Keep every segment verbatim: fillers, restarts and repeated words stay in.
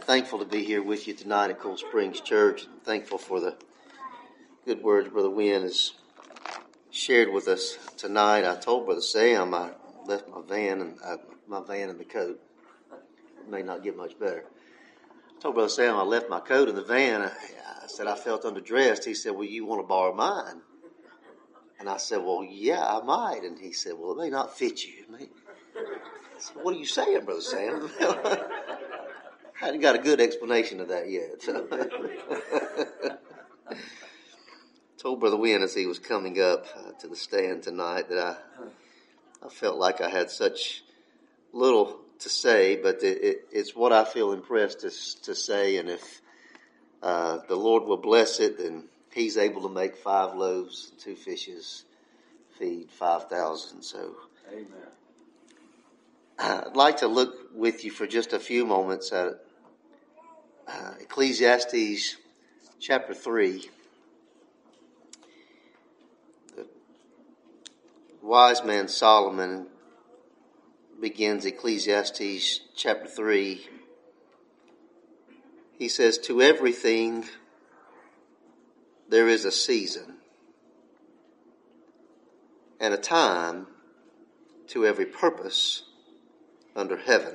Thankful to be here with you tonight at Cool Springs Church. I'm thankful for the good words Brother Wynn has shared with us tonight. I told Brother Sam I left my van and uh, my van in the coat. It may not get much better. I told Brother Sam I left my coat in the van. I, I said I felt underdressed. He said, "Well, you want to borrow mine?" And I said, "Well, yeah, I might." And he said, "Well, it may not fit you." It may... I said, "What are you saying, Brother Sam?" I hadn't got a good explanation of that yet. So. Told Brother Wynn as he was coming up uh, to the stand tonight that I I felt like I had such little to say, but it, it, it's what I feel impressed to, to say, and if uh, the Lord will bless it, then He's able to make five loaves and two fishes feed five thousand. So, Amen. I'd like to look with you for just a few moments at uh, Ecclesiastes chapter three. The wise man Solomon begins Ecclesiastes chapter three. He says, "To everything there is a season, and a time to every purpose under heaven."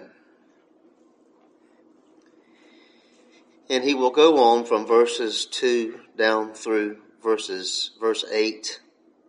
And he will go on from verses two down through verses verse eight.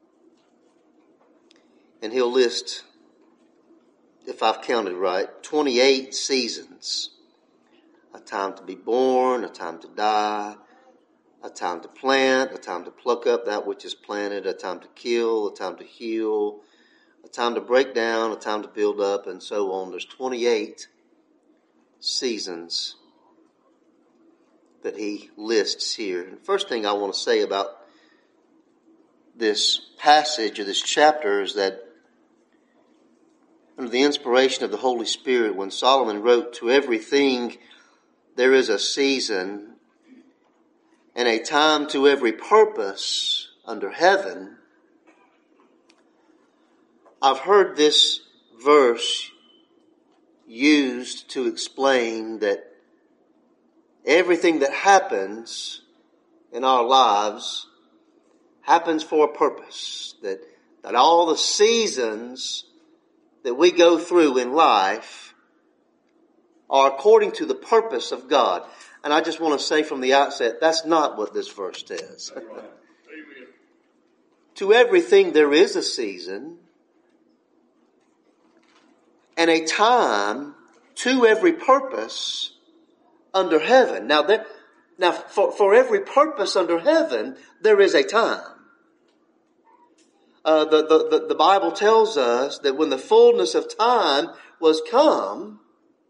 And he'll list, if I've counted right, twenty-eight seasons. A time to be born, a time to die, a time to plant, a time to pluck up that which is planted, a time to kill, a time to heal, a time to break down, a time to build up, and so on. There's twenty-eight seasons that he lists here. And first thing I want to say about this passage or this chapter is that under the inspiration of the Holy Spirit, when Solomon wrote, "To everything there is a season, and a time to every purpose under heaven," I've heard this verse used to explain that everything that happens in our lives happens for a purpose. That, that all the seasons that we go through in life are according to the purpose of God. And I just want to say from the outset, that's not what this verse says. Amen. To everything there is a season, and a time to every purpose under heaven. Now, there, now for, for every purpose under heaven, there is a time. Uh, the, the, the, the Bible tells us that when the fullness of time was come,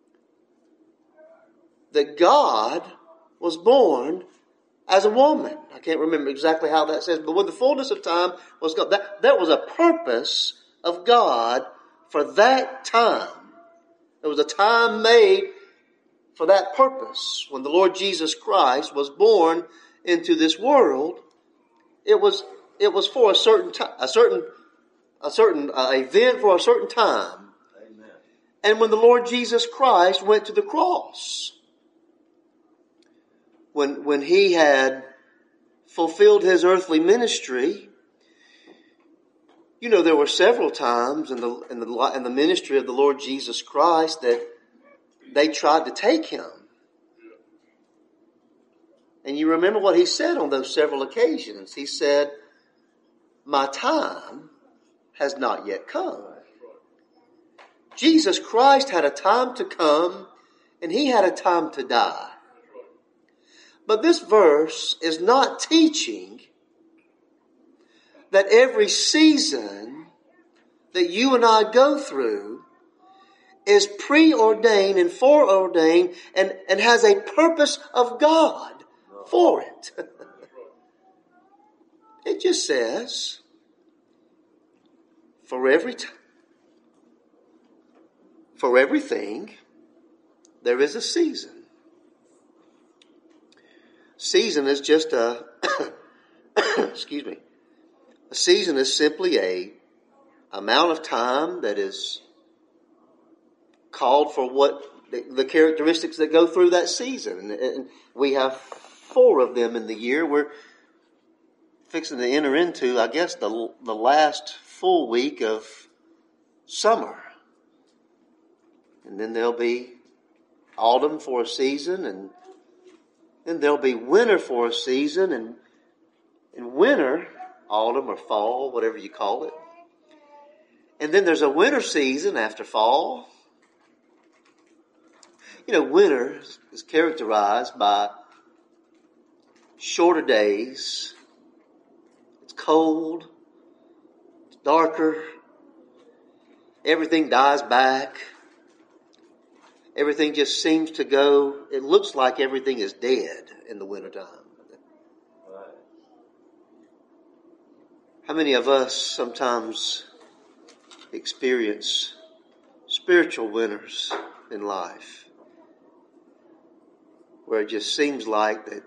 that God was born as a woman. I can't remember exactly how that says, but when the fullness of time was come, that, that was a purpose of God for that time. There was a time made for that purpose. When the Lord Jesus Christ was born into this world, it was it was for a certain time, a certain a certain uh, event for a certain time. Amen. And when the Lord Jesus Christ went to the cross, when when he had fulfilled his earthly ministry, you know, there were several times in the in the in the ministry of the Lord Jesus Christ that they tried to take him. And you remember what he said on those several occasions. He said, "My time has not yet come." Jesus Christ had a time to come, and he had a time to die. But this verse is not teaching that every season that you and I go through is preordained and foreordained and, and has a purpose of God for it. It just says, for every t- for everything, there is a season. Season is just a, excuse me, a season is simply a amount of time that is called for what the, the characteristics that go through that season. And, and we have four of them in the year. We're fixing to enter into, I guess, the the last full week of summer. And then there'll be autumn for a season, and then there'll be winter for a season, and in winter, autumn or fall, whatever you call it. And then there's a winter season after fall. You know, winter is characterized by shorter days. It's cold. It's darker. Everything dies back. Everything just seems to go, it looks like everything is dead in the wintertime. Right. How many of us sometimes experience spiritual winters in life where it just seems like that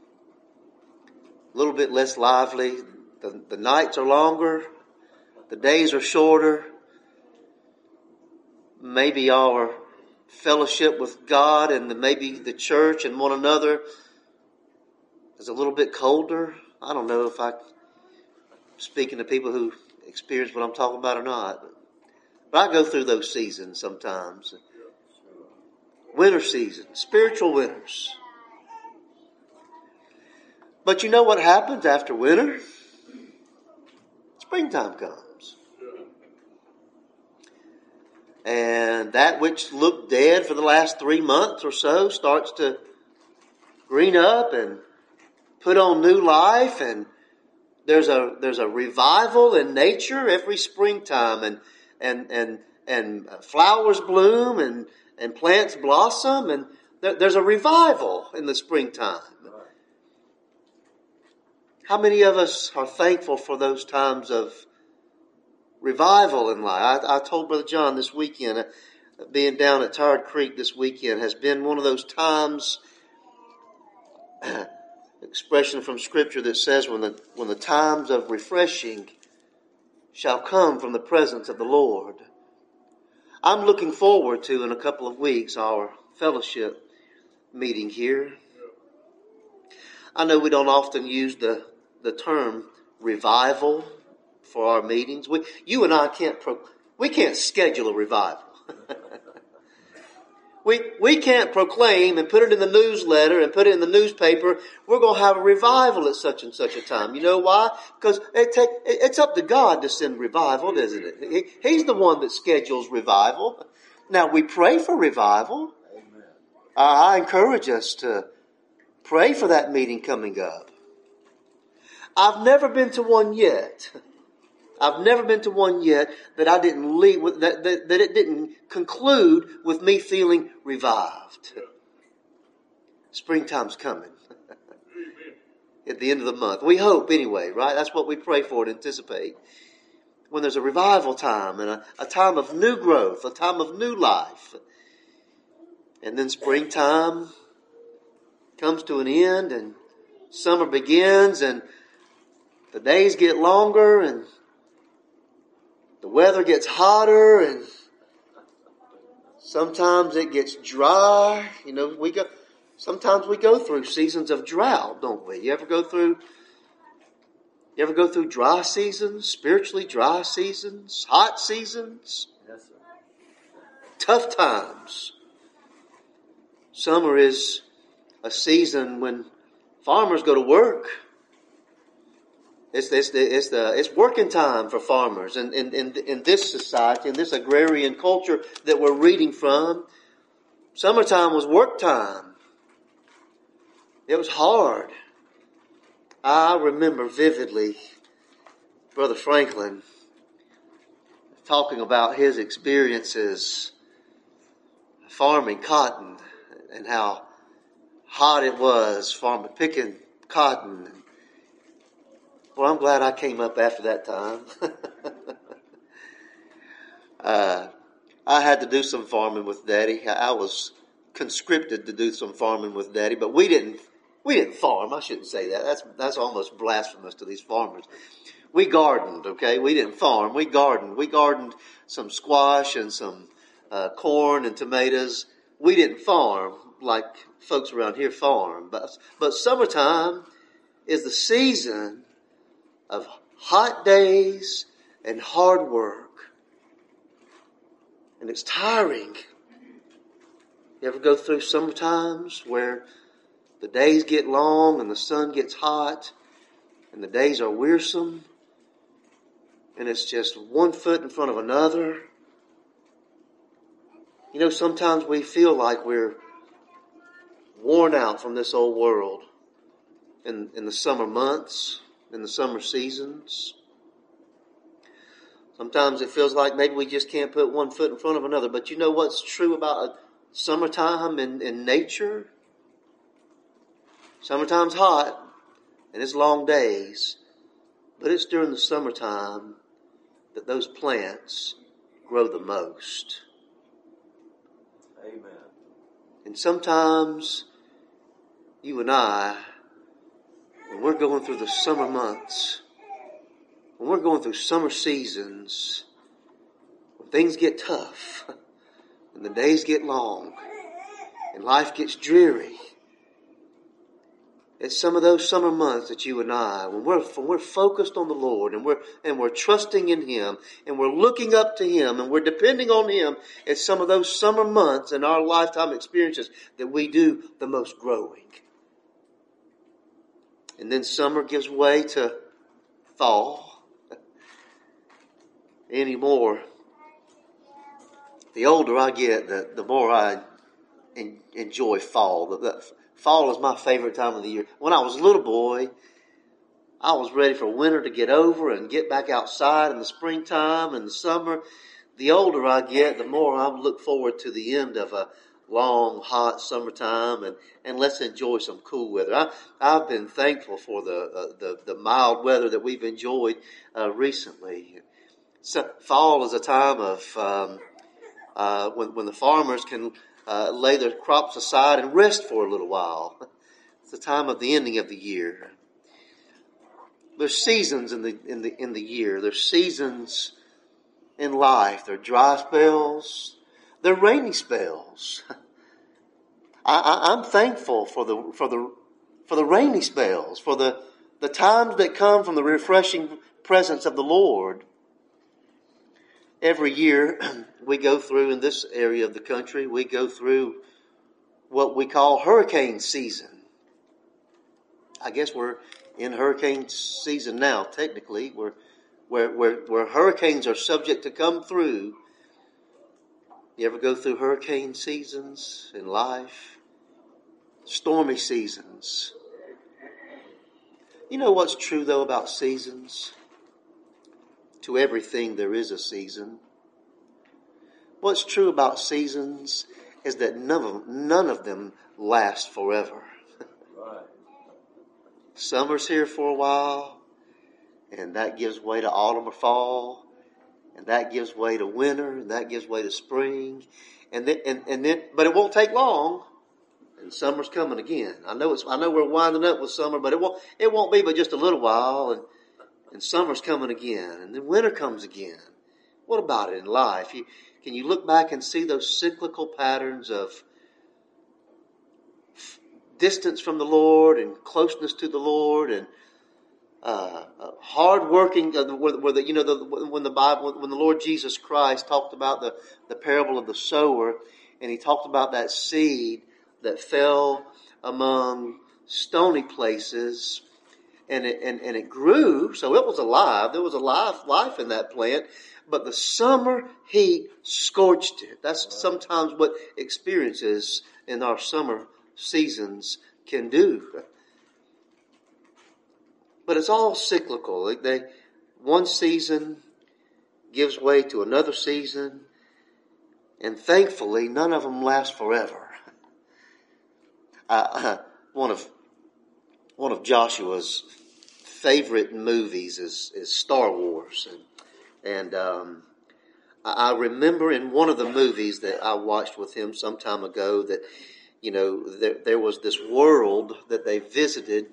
a little bit less lively, the, the nights are longer, the days are shorter, maybe our fellowship with God and the, maybe the church and one another is a little bit colder. I don't know if I'm speaking to people who experience what I'm talking about or not. But I go through those seasons sometimes. Winter season, spiritual winters. But you know what happens after winter? Springtime comes. And that which looked dead for the last three months or so starts to green up and put on new life. And there's a there's a revival in nature every springtime, and and and and flowers bloom and and plants blossom, and there, there's a revival in the springtime. How many of us are thankful for those times of revival in life? I, I told Brother John this weekend, uh, being down at Tired Creek this weekend has been one of those times, expression from Scripture that says when the when the times of refreshing shall come from the presence of the Lord. I'm looking forward to, in a couple of weeks, our fellowship meeting here. I know we don't often use the, the term revival for our meetings. We, you and I can't pro, we can't schedule a revival. we we can't proclaim and put it in the newsletter and put it in the newspaper. We're going to have a revival at such and such a time. You know why? Because it take, it's up to God to send revival, isn't it? He, he's the one that schedules revival. Now we pray for revival. Amen. I encourage us to pray for that meeting coming up. I've never been to one yet. I've never been to one yet that I didn't leave with, that, that, that it didn't conclude with me feeling revived. Springtime's coming. At the end of the month. We hope anyway, right? That's what we pray for and anticipate. When there's a revival time and a, a time of new growth, a time of new life. And then springtime comes to an end and summer begins and the days get longer and the weather gets hotter and sometimes it gets dry. You know, we go, sometimes we go through seasons of drought, don't we? You ever go through, you ever go through dry seasons, spiritually dry seasons, hot seasons? Yes, sir. Tough times. Summer is a season when farmers go to work. It's, it's, the, it's, the, it's working time for farmers. And in, in, in this society, in this agrarian culture that we're reading from, summertime was work time. It was hard. I remember vividly Brother Franklin talking about his experiences farming cotton and how hot it was farming, picking cotton. Well, I'm glad I came up after that time. uh, I had to do some farming with Daddy. I was conscripted to do some farming with Daddy, but we didn't. We didn't farm. I shouldn't say that. That's that's almost blasphemous to these farmers. We gardened. Okay, we didn't farm. We gardened. We gardened some squash and some uh, corn and tomatoes we didn't farm like folks around here farm, but but summertime is the season of hot days and hard work. And it's tiring. You ever go through summer times where the days get long and the sun gets hot and the days are wearisome and it's just one foot in front of another? You know, sometimes we feel like we're worn out from this old world in, in the summer months, in the summer seasons. Sometimes it feels like maybe we just can't put one foot in front of another. But you know what's true about summertime in, in nature? Summertime's hot and it's long days, but it's during the summertime that those plants grow the most. Amen. And sometimes you and I, when we're going through the summer months, when we're going through summer seasons, when things get tough, and the days get long, and life gets dreary, it's some of those summer months that you and I, when we're when we're focused on the Lord and we're and we're trusting in Him and we're looking up to Him and we're depending on Him, it's some of those summer months in our lifetime experiences that we do the most growing. And then summer gives way to fall. Anymore, the older I get, the, the more I en- enjoy fall. The, the, fall is my favorite time of the year. When I was a little boy, I was ready for winter to get over and get back outside in the springtime and the summer. The older I get, the more I look forward to the end of a long, hot summertime, and, and let's enjoy some cool weather. I, I've been thankful for the, uh, the, the mild weather that we've enjoyed uh, recently. So, fall is a time of um, uh, when, when the farmers can uh, lay their crops aside and rest for a little while. It's the time of the ending of the year. There's seasons in the in the in the year. There's seasons in life. There are dry spells. There are rainy spells. I, I, I'm thankful for the for the for the rainy spells, for the the times that come from the refreshing presence of the Lord. Every year we go through, in this area of the country, we go through what we call hurricane season. I guess we're in hurricane season now, technically, where, where, where, where hurricanes are subject to come through. You ever go through hurricane seasons in life? Stormy seasons. You know what's true, though, about seasons? To everything there is a season. What's true about seasons is that none of them, none of them last forever. Right. Summer's here for a while, and that gives way to autumn or fall, and that gives way to winter, and that gives way to spring, and then and, and then but it won't take long, and summer's coming again. I know it's I know we're winding up with summer, but it won't it won't be but just a little while, and And summer's coming again, and then winter comes again. What about it in life? You, can you look back and see those cyclical patterns of distance from the Lord and closeness to the Lord and uh, uh, hard working? Uh, where, where the, you know, the, when the Bible, when the Lord Jesus Christ talked about the, the parable of the sower, and He talked about that seed that fell among stony places. And it, and, and it grew, so it was alive. There was a life, life in that plant. But the summer heat scorched it. That's sometimes what experiences in our summer seasons can do. But it's all cyclical. They, one season gives way to another season. And thankfully, none of them last forever. Uh, one of One of Joshua's favorite movies is, is Star Wars. And, and um, I remember in one of the movies that I watched with him some time ago that, you know, there, there was this world that they visited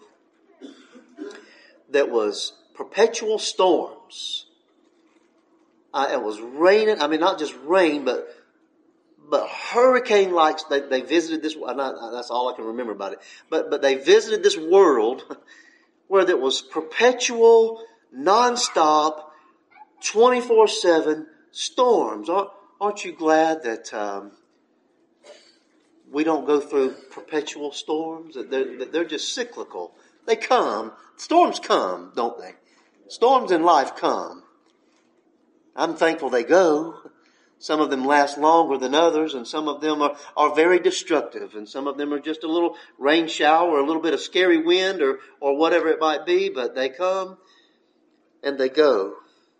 that was perpetual storms. Uh, it was raining. I mean, not just rain, but but hurricane-like, they, they visited this, not, that's all I can remember about it, but, but they visited this world where there was perpetual, nonstop, twenty-four seven storms. Aren't, aren't you glad that um, we don't go through perpetual storms? That they're, that they're just cyclical. They come. Storms come, don't they? Storms in life come. I'm thankful they go. Some of them last longer than others, and some of them are, are very destructive, and some of them are just a little rain shower or a little bit of scary wind or, or whatever it might be, but they come and they go.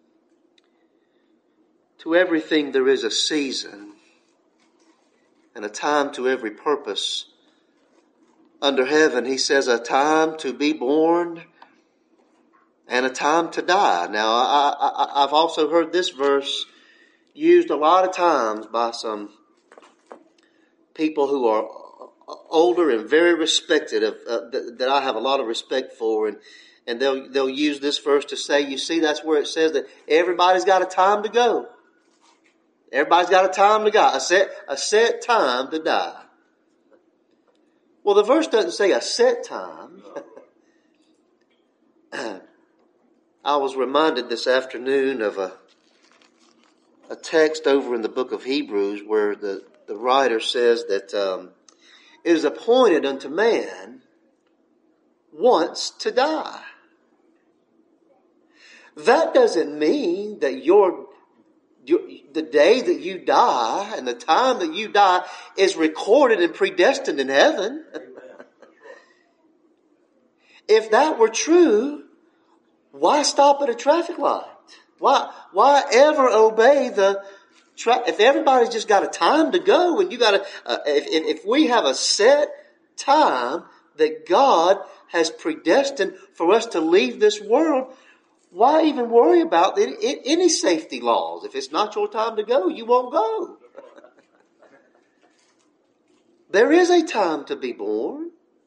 To everything there is a season and a time to every purpose under heaven. He says a time to be born and a time to die. Now, I, I, I've also heard this verse used a lot of times by some people who are older and very respected, of, uh, that, that I have a lot of respect for, and, and they'll they'll use this verse to say, you see, that's where it says that everybody's got a time to go. Everybody's got a time to go, a set a set time to die. Well, the verse doesn't say a set time. I was reminded this afternoon of a a text over in the book of Hebrews where the, the writer says that um, it is appointed unto man once to die. That doesn't mean that your, your the day that you die and the time that you die is recorded and predestined in heaven. If that were true, why stop at a traffic light? Why, why ever obey the, tra- if everybody's just got a time to go and you got to, uh, if, if, if we have a set time that God has predestined for us to leave this world, why even worry about the, any safety laws? If it's not your time to go, you won't go. There is a time to be born.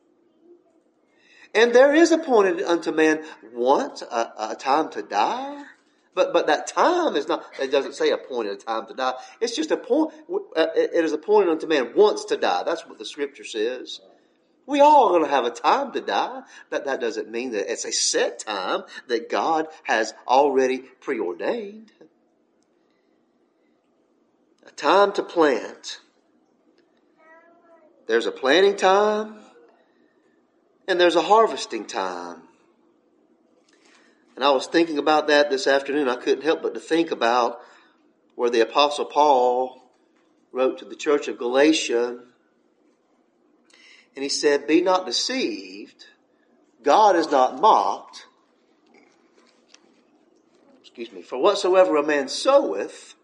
And there is appointed unto man once a, a time to die. But but that time is not, it doesn't say appointed a time to die. It's just a point, it is appointed unto man once to die. That's what the scripture says. We all are going to have a time to die. But that doesn't mean that it's a set time that God has already preordained. A time to plant. There's a planting time and there's a harvesting time. And I was thinking about that this afternoon. I couldn't help but to think about where the Apostle Paul wrote to the church of Galatia. And he said, be not deceived. God is not mocked. Excuse me. For whatsoever a man soweth,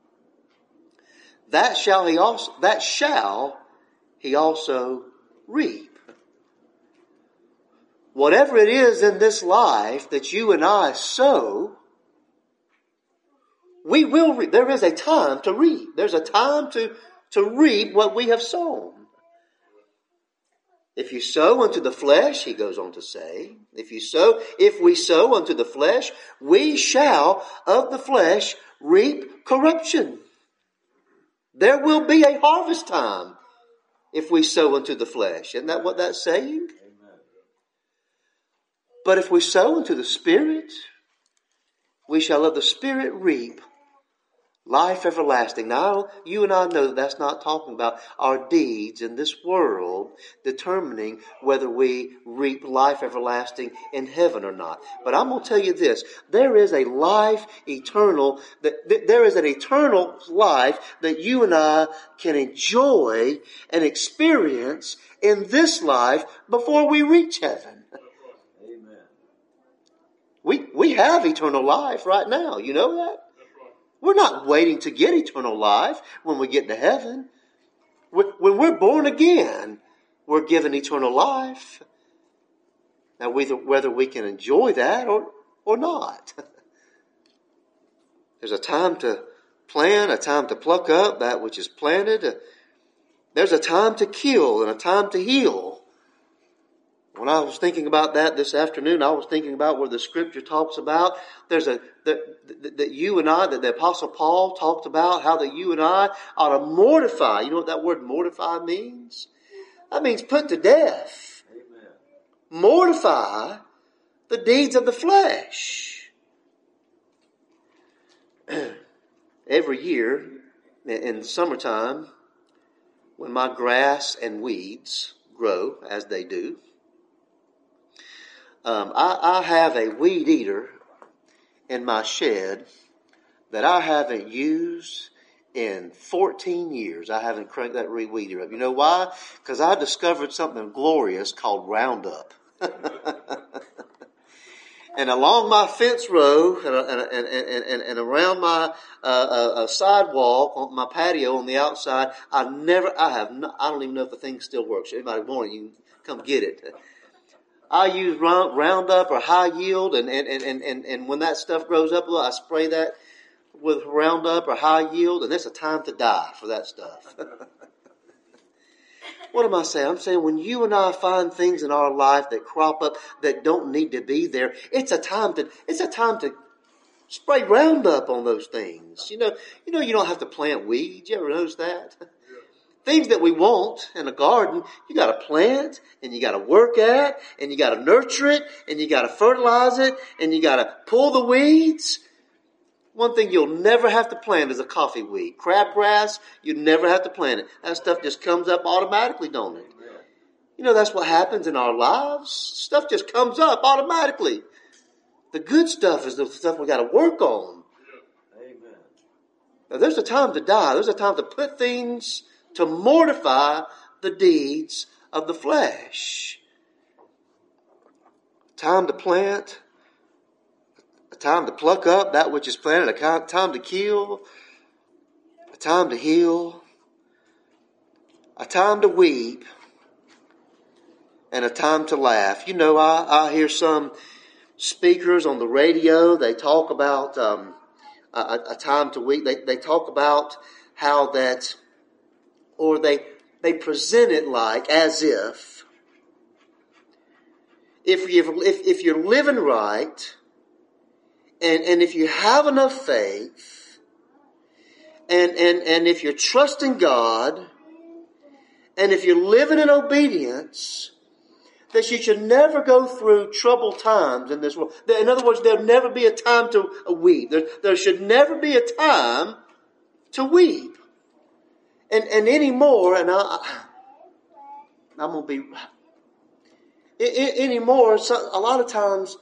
that shall he also, that shall he also reap. Whatever it is in this life that you and I sow, we will reap. There is a time to reap. There's a time to, to reap what we have sown. If you sow unto the flesh, he goes on to say, if you sow, if we sow unto the flesh, we shall of the flesh reap corruption. There will be a harvest time if we sow unto the flesh. Isn't that what that's saying? But if we sow into the Spirit, we shall of the Spirit reap life everlasting. Now, you and I know that that's not talking about our deeds in this world determining whether we reap life everlasting in heaven or not. But I'm going to tell you this. There is a life eternal, that there is an eternal life that you and I can enjoy and experience in this life before we reach heaven. We we have eternal life right now. You know that? We're not waiting to get eternal life when we get to heaven. When we're born again, we're given eternal life. Now, whether we can enjoy that or, or not. There's a time to plant, a time to pluck up that which is planted. There's a time to kill and a time to heal. When I was thinking about that this afternoon, I was thinking about where the scripture talks about there's a that, that, that you and I, that the Apostle Paul talked about how that you and I ought to mortify. You know what that word mortify means? That means put to death. Amen. Mortify the deeds of the flesh. Every year in the summertime, when my grass and weeds grow as they do, Um, I, I have a weed eater in my shed that I haven't used in fourteen years. I haven't cranked that weed eater up. You know why? Because I discovered something glorious called Roundup. And along my fence row and, and, and, and, and around my uh, uh, sidewalk, on my patio on the outside, I never, I have, not, I don't even know if the thing still works. Anybody want it, you can come get it. I use Roundup or High Yield, and, and, and, and, and when that stuff grows up a little, I spray that with Roundup or High Yield, and it's a time to die for that stuff. What am I saying? I'm saying when you and I find things in our life that crop up that don't need to be there, it's a time to, it's a time to spray Roundup on those things. You know, you know, you don't have to plant weeds. You ever notice that? Things that we want in a garden, you got to plant, and you got to work at, and you got to nurture it, and you got to fertilize it, and you got to pull the weeds. One thing you'll never have to plant is a coffee weed. Crabgrass, you never have to plant it. That stuff just comes up automatically, don't it? You know, that's what happens in our lives. Stuff just comes up automatically. The good stuff is the stuff we got to work on. Amen. Now, there's a time to die. There's a time to put things, to mortify the deeds of the flesh. Time to plant, a time to pluck up that which is planted, a time to kill, a time to heal, a time to weep, and a time to laugh. You know, I, I hear some speakers on the radio, they talk about um, a, a time to weep. They, they talk about how that, or they they present it like as if if you if if you're living right, and and if you have enough faith, and and and if you're trusting God, and if you're living in obedience, that you should never go through troubled times in this world. In other words, there'll never be a time to weep. There, there should never be a time to weep. And and anymore, and I, I'm going to be, anymore, so a lot of times,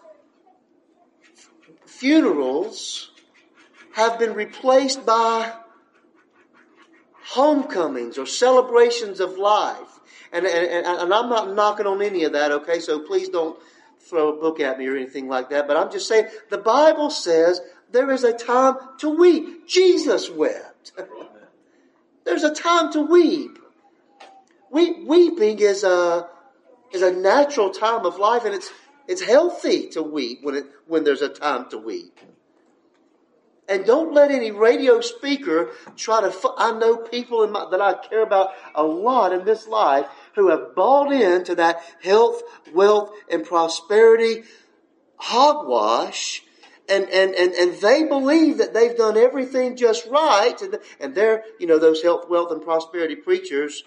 funerals have been replaced by homecomings or celebrations of life. And, and, and I'm not knocking on any of that, okay? So please don't throw a book at me or anything like that. But I'm just saying, the Bible says there is a time to weep. Jesus wept. There's a time to weep. We, weeping is a is a natural time of life, and it's it's healthy to weep when it when there's a time to weep. And don't let any radio speaker try to. I know people in my, that I care about a lot in this life who have bought into that health, wealth, and prosperity hogwash. And, and, and, and they believe that they've done everything just right. And, and they're, you know, those health, wealth, and prosperity preachers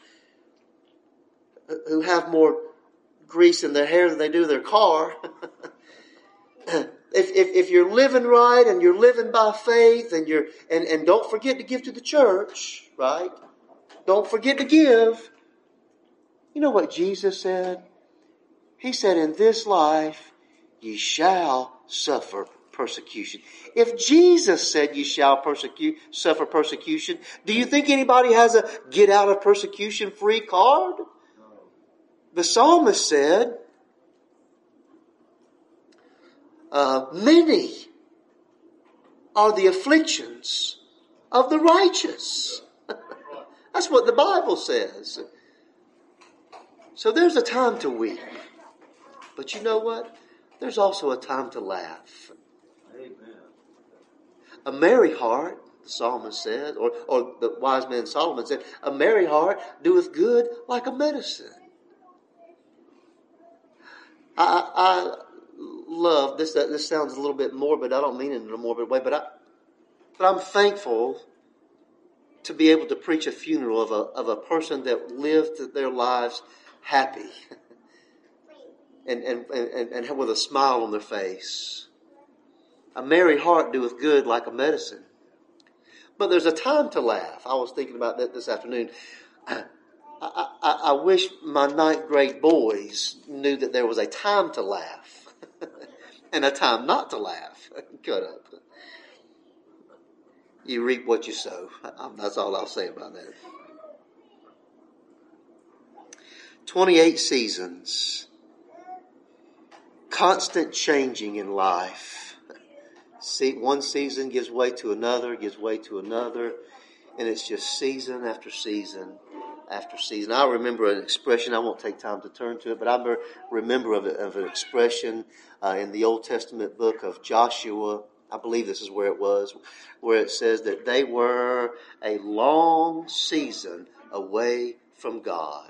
who have more grease in their hair than they do their car. if, if, if you're living right and you're living by faith and you're, and, and don't forget to give to the church, right? Don't forget to give. You know what Jesus said? He said, in this life, ye shall suffer persecution. If Jesus said you shall persecute, suffer persecution, do you think anybody has a get out of persecution free card? No. The psalmist said, uh, many are the afflictions of the righteous. That's what the Bible says. So there's a time to weep. But you know what? There's also a time to laugh. Amen. A merry heart, the psalmist said, or, or the wise man Solomon said, a merry heart doeth good like a medicine. I, I love this. This sounds a little bit morbid. I don't mean it in a morbid way, but I, but I'm thankful to be able to preach a funeral of a of a person that lived their lives happy and and and, and with a smile on their face. A merry heart doeth good like a medicine. But there's a time to laugh. I was thinking about that this afternoon. I, I, I wish my ninth grade boys knew that there was a time to laugh and a time not to laugh. Cut up. You reap what you sow. That's all I'll say about that. twenty-eight seasons. Constant changing in life. See, one season gives way to another, gives way to another, and it's just season after season after season. I remember an expression, I won't take time to turn to it, but I remember of, a, of an expression uh, in the Old Testament book of Joshua. I believe this is where it was, where it says that they were a long season away from God.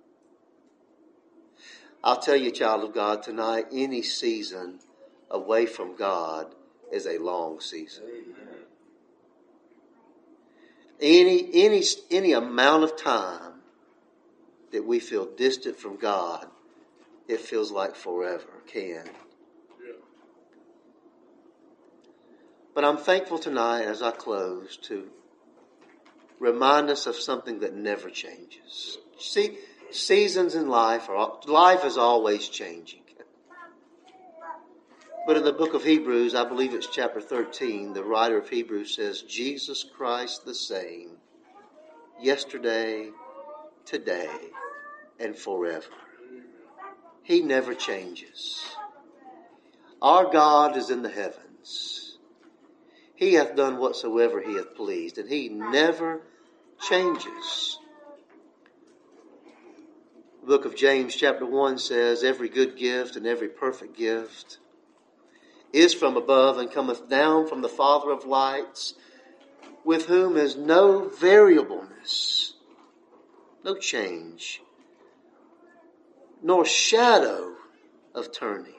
I'll tell you, child of God, tonight, any season away from God is a long season. Any, any, any amount of time that we feel distant from God, it feels like forever, can. But I'm thankful tonight as I close to remind us of something that never changes. See, seasons in life are, life is always changing. But in the book of Hebrews, I believe it's chapter thirteen, the writer of Hebrews says, Jesus Christ the same, yesterday, today, and forever. He never changes. Our God is in the heavens. He hath done whatsoever he hath pleased, and he never changes. The book of James chapter one says, every good gift and every perfect gift is from above and cometh down from the Father of lights, with whom is no variableness, no change, nor shadow of turning.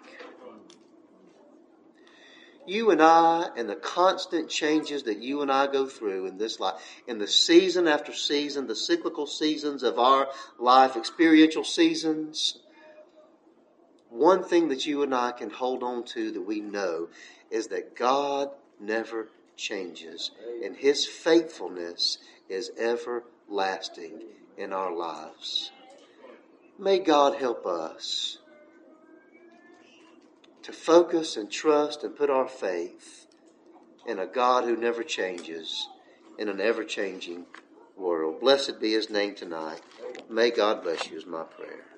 You and I, and the constant changes that you and I go through in this life, in the season after season, the cyclical seasons of our life, experiential seasons, one thing that you and I can hold on to that we know is that God never changes, and his faithfulness is everlasting in our lives. May God help us to focus and trust and put our faith in a God who never changes in an ever-changing world. Blessed be his name tonight. May God bless you is my prayer.